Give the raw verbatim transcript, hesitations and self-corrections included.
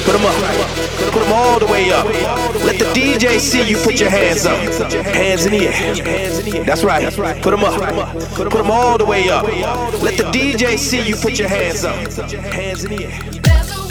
Put them up. Put them all the way up. Let the D J see you put your hands up. Hands in the air. That's right. Put them up. Put them all the way up. Let the D J see you put your hands up. Hands in the air.